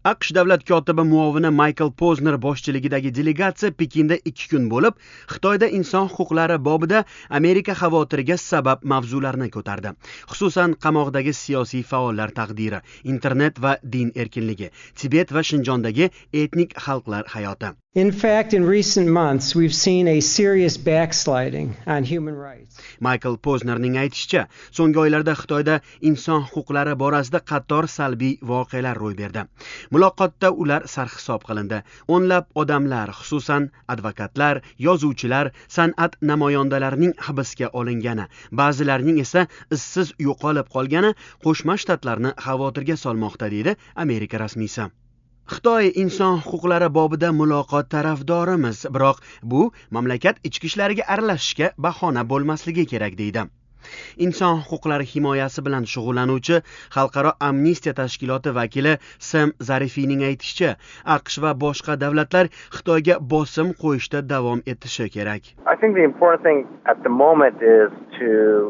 AQSh davlat kotibi muovini Michael Posner boshchiligidagi delegatsiya Pekinda 2 kun bo'lib, Xitoyda inson huquqlari bobida Amerika xavotiriga sabab mavzularni ko'tardi. Xususan, qamoqdagi siyosiy faollar taqdiri, internet va din erkinligi, Tibet va Shinjondagi etnik xalqlar hayoti. In fact, in recent months, we've seen a serious backsliding on human rights. Michael Posnerning aytishicha, so'nggi oylarda Xitoyda inson huquqlari borasida qator salbiy voqealar ro'y berdi. Muloqotda ular sarhisob qilindi. O'nlab odamlar, xususan advokatlar, yozuvchilar, san'at namoyandalarining hibsga olingani, ba'zilarining esa izsiz yo'qolib qolgani Qo'shma Shtatlarni xavotirga solmoqda, deydi Amerika rasmiysi. Xitoy inson huquqlari bobida muloqot tarafdorimiz, biroq bu mamlakat ichki ishlariga aralashishga bahona bo'lmasligi kerak, deydi. Inson huquqlari himoyasi bilan shug'ullanuvchi Xalqaro amnistiya tashkiloti vakili Sam Zarifiyning aytishicha, AQSh va boshqa davlatlar Xitoyga bosim qo'yishda davom etishi kerak. I think the important thing at the moment is to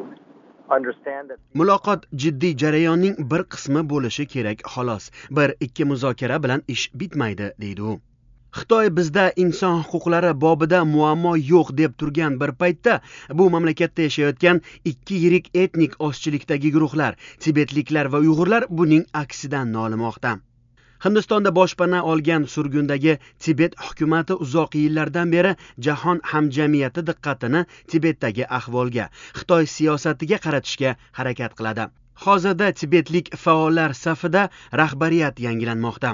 Muloqot jiddiy jarayonning bir qismi bo'lishi kerak, xolos. Bir-ikki muzokara bilan ish bitmaydi, deydi u. Xitoy bizda inson huquqlari bobida muammo yo'q deb turgan bir paytda bu mamlakatda yashayotgan ikki yirik etnik ozchilikdagi guruhlar, tibetliklar va uyg'urlar buning aksidan nolimoqda. Hindistonda boshpana olgan surgundagi Tibet hukumati uzoq yillardan beri jahon hamjamiyati diqqatini Tibetdagi ahvolga, Xitoy siyosatiga qaratishga harakat qiladi. Hozirda tibetlik faollar safida rahbariyat yangilanmoqda.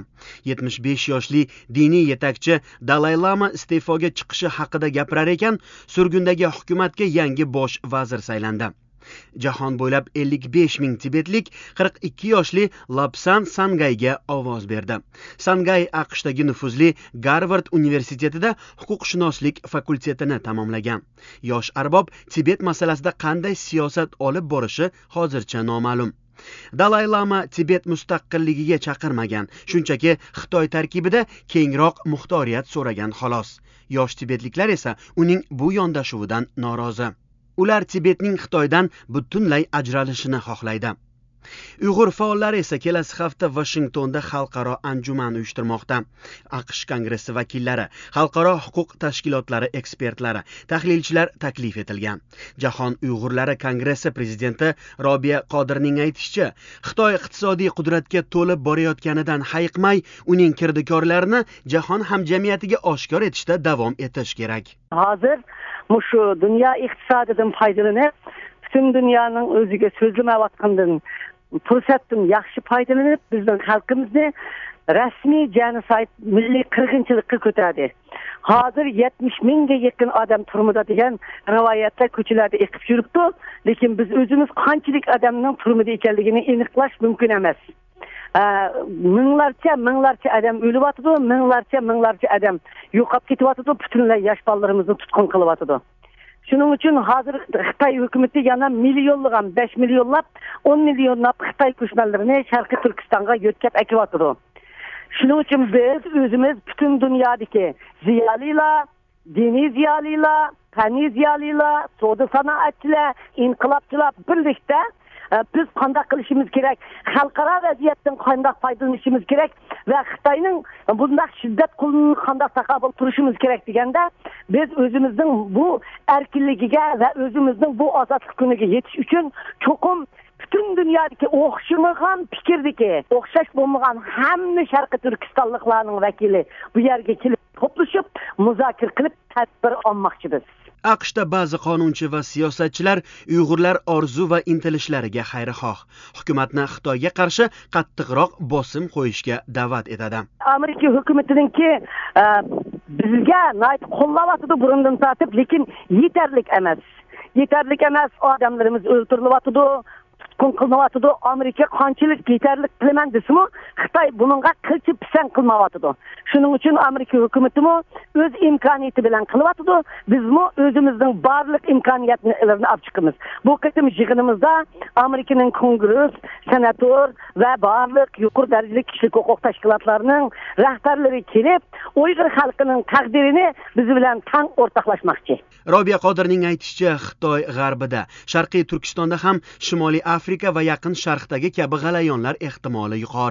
75 yoshli diniy yetakchi Dalay Lama iste'foga chiqishi haqida gapirar ekan, surgundagi hukumatga yangi bosh vazir saylandi. Jahon bo'ylab 55 ming tibetlik 42 yoshli Lobsang Sangayga ovoz berdi. Sangay AQShdagi nufuzli Garvard universitetida huquqshunoslik fakultetini tamomlagan. Yosh arbob Tibet masalasida qanday siyosat olib borishi hozircha noma'lum. Dalay Lama Tibet mustaqilligiga chaqirmagan, shunchaki Xitoy tarkibida kengroq muxtoriyat so'ragan xolos. Yosh tibetliklar esa uning bu yondashuvidan norozi. Ular Tibetning Xitoydan butunlay ajralishini xohlaydi. Uyg'ur faollari esa kelasi hafta Washingtonda xalqaro anjuman uyushtirmoqda. AQSh kongressi vakillari, xalqaro huquq tashkilotlari ekspertlari, tahlilchilar taklif etilgan. Jahon Uyg'urlari kongressi prezidenti Robiya Qodirning aytishicha, Xitoy iqtisodiy qudratga to'lib borayotganidan hayiqmay, uning kirdikorlarini jahon hamjamiyatiga oshkor etishda davom etish kerak. Hozir shu dunyo iqtisodidan foydalanib, butun dunyoning o'ziga so'zlamayotgandan fursatdan yaxshi foydalanib, bizning xalqimizni rasmiy genosid, milliy qirg'inchilikka ko'tardi. Hozir 70 mingga yaqin odam turmida degan rivoyatlar ko'chalarda eqib yuribdi, lekin biz o'zimiz qanchalik odamning turmida ekanligini aniqlash mumkin emas. Minglarcha odam o'lyapti, minglarcha odam yo'qolib ketyapti, butunlay yosh bolalarimizni tutqun qilyapti. Shuning uchun hozir Xitoy hukumatı yana millionlagan 5 millionlab 10 millionlab Xitoy ko'chmanlarini Sharqiy Turkistonga yo'tkab akyapti. Shuning uchun biz o'zimiz butun dunyodagi ziyolilar, diniy ziyolilar, faniy ziyolilar, savdo sanoatchilar, inqilobchilar birlikda biz qanday qilishimiz kerak, xalqaro vaziyatdan qanday foydalanishimiz kerak va Xitoyning bunday shiddat qo'lini qanday taqobil turishimiz kerak deganda biz o'zimizning bu erkinligiga va o'zimizning bu ozodlik kuniga yetish uchun cho'qim butun dunyodagi o'xshamagan fikrdagi, o'xshash bo'lmagan hamma Sharqiy Turkistonliklarning vakili bu yerga kelib to'plashib, muzokara qilib tadbir olmoqchimiz. AQShda ba'zi qonunchi va siyosatchilar Uyg'urlar orzu va intilishlariga xayrixoh, hukumatni Xitoyga qarshi qattiqroq bosim qo'yishga da'vat etadi. Amerika hukumatiningki bizga qo'llayotdi burundan tortib, lekin yetarlik emas. Odamlarimiz o'ltirilyapti, tutqun qilinyapti. Amerika qanchalik yetarlik qilaman desimi, Xitoy buningga qilchi pisand qilmayapti. Shuning uchun Amerika hukumati o'z imkoniyati bilan qilyapti. Bizmi o'zimizning barliq imkoniyatlarini olib chiqamiz. Bu qitim yig'inimizda Amerikaning Kongress, senator va barliq yuqori darajali kishilik huquq tashkilotlarining rahbarlari kelib, Uyg'ur xalqining taqdirini biz bilan tang o'rtoqlashmoqchi. Robiya Qodirning aytishicha, Xitoy g'arbida, Sharqiy Turkistonda ham Shimoliy Afrika va Yaqin Sharqdagi kabi g'alayonlar ehtimoli yuqori.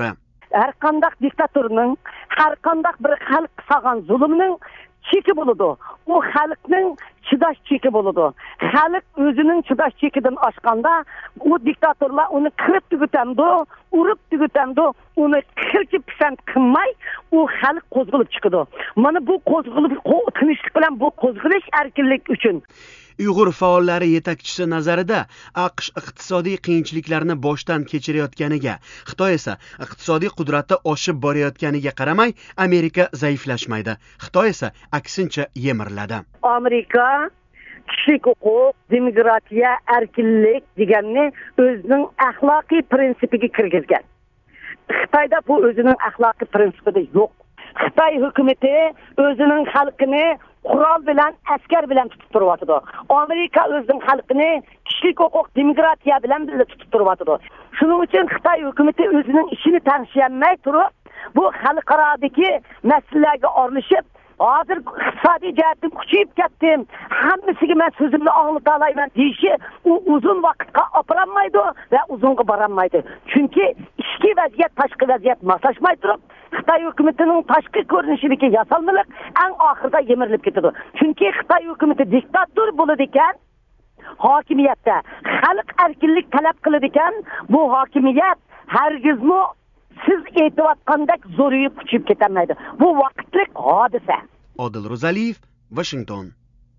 Her kandak diktatörünün, her kandak bir halk sağan zulümünün çeki buludu. O halkın çıdaş çeki buludu. Halk özünün çıdaş çekiden aşkanda o diktatörler onu kırıp tügütemdi, urup tügütemdi, onu 40% kınmay o halk kozgulup çıkıdı. Mana bu kozgulup, tinchlik bilen bu kozguluş erkinlik üçün. Uyg'ur faollari yetakchisi nazarida AQSh iqtisodiy qiyinchiliklarni boshdan kechirayotganiga, Xitoy esa iqtisodiy qudrati oshib borayotganiga qaramay, Amerika zaiflashmaydi. Xitoy esa aksincha yemiriladi. Amerika kishilik huquq, demokratiya, erkinlik deganni o'zining axloqiy prinsipiga kirgizgan. Xitoyda bu o'zining axloqiy prinsipida yo'q. Xitoy hukumati o'zining xalqini qurol bilan, askar bilan tutib turyapti. Amerika o'zining xalqini kishilik huquq, demokratiya bilan tutib turyapti. Shuning uchun Xitoy hukumati o'zining ishini tanishmay turib, bu xalqarodagi masalalarga oralashib, hozir iqtisodiy jihatdan kuchayib ketdim, hammasiga men so'zimni anglata olayman deyishi u uzun vaqtga opranmaydi va uzunga boranmaydi. Chunki ichki vaziyat, tashqi vaziyat moslashmay turib, Xitoy hukumatining tashqi ko'rinishidagi yasalmalik eng oxirida yemirilib ketadi. Chunki Xitoy hukumati diktator bo'ladi ekan, hokimiyatda xalq erkinlik talab qiladi ekan, bu hokimiyat hargizmi siz aytayotgandek zo'rayib kuchib ketolmaydi. Bu vaqtlik hodisa. Odil Ro'zaliyev, Washington.